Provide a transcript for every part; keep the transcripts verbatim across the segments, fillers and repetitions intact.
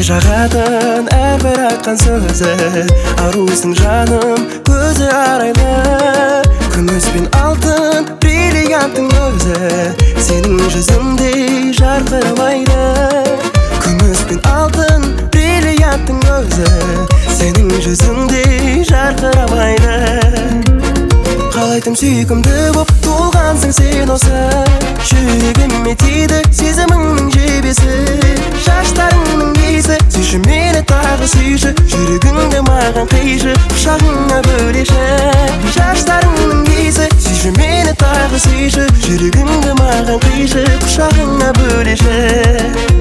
жағатын әрбір айтқан сөзі, арусың жаным көзі арайлы. Күміс пен алтын бриллианттың өзі, сенің жүзіңдей жарқырамайды. Күміс пен алтын бриллианттың өзі, сенің жүзіңдей жарқырамайды. Қалайтым сүйкімді боп толғансың сен осы, жүрегіме тиді сезіміңнің жебесі. Шаштарыңның иісі, сүйші мені тағы сүйші, жүрегіңді маған қишы, құшағыңа бөлеші. Шаштарыңның иісі, сүйші мені тағы сүйші, жүрегіңді маған қишы, құшағыңа бөлеші.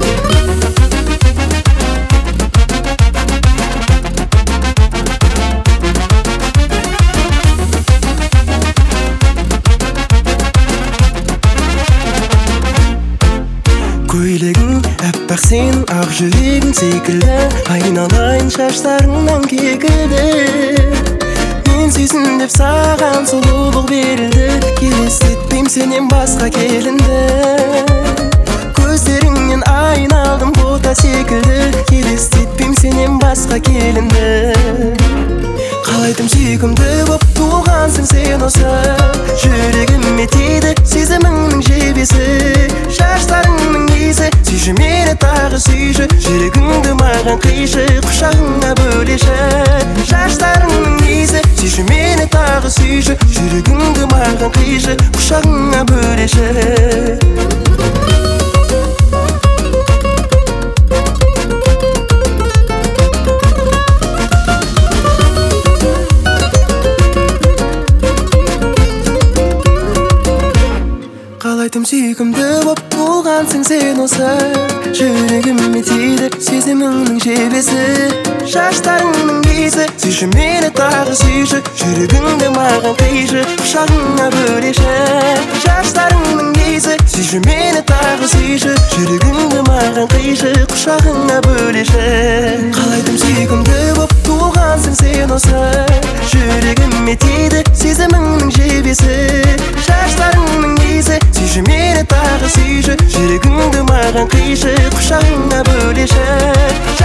Көйлегің әппақ сенің, ақ жүрегің секілді, айналайын шаштарыңнан кекілді. Мен сүйсін деп саған сұлулық берілді, елестетпейм сенен басқа келінді. Көздеріңнен айналдым бота секілді, елестетпейм сенен басқа келінді. Қалайтым сүйкімді боп туғансың сен осы, жүрегіме тиді сезіміңнің жебесі. Шаштарыңның иісі, сүйші мені тағы сүйші, жүрегіңді маған қишы, құшағыңа бөлеші. Шаштарыңның иісі, сүйші мені тағы сүйші, жүрегіңді маған қишы, құшағыңа бөлеші. Қалайтым сүйкімді боп толғансың сен осы, жүрегіме тиді сезіміңнің жебесі. Шаштарыңның иісі, сүйші мені тағы сүйші, жүрегіңді маған қишы, құшағыңа бөлеші. Шаштарыңның иісі, сүйші мені тағы сүйші, жүрегіңді маған қишы, құшағыңа бөлеші. Қалайтым сүйкімді боп толғансың сен осы, жүрегіме тиді сезіміңнің жебесі. Шаштарыңның иісі, сүйші мені тағы сүйші, жүрегіңді маған қишы, құшағыңа бөлеші.